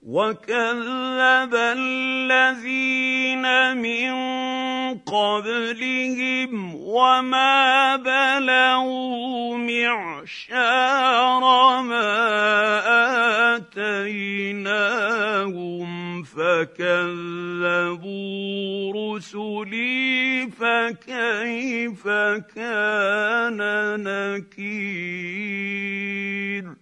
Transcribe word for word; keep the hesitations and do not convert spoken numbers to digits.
وَكَذَّبَ الَّذِينَ مِن قَبْلِهِمْ وَمَا بَلَغُوا مِعْشَارَ مَا آتَيْنَاهُمْ فَكَذَّبُوا رُسُلِي فَكَيْفَ كَانَ نَكِيرِ.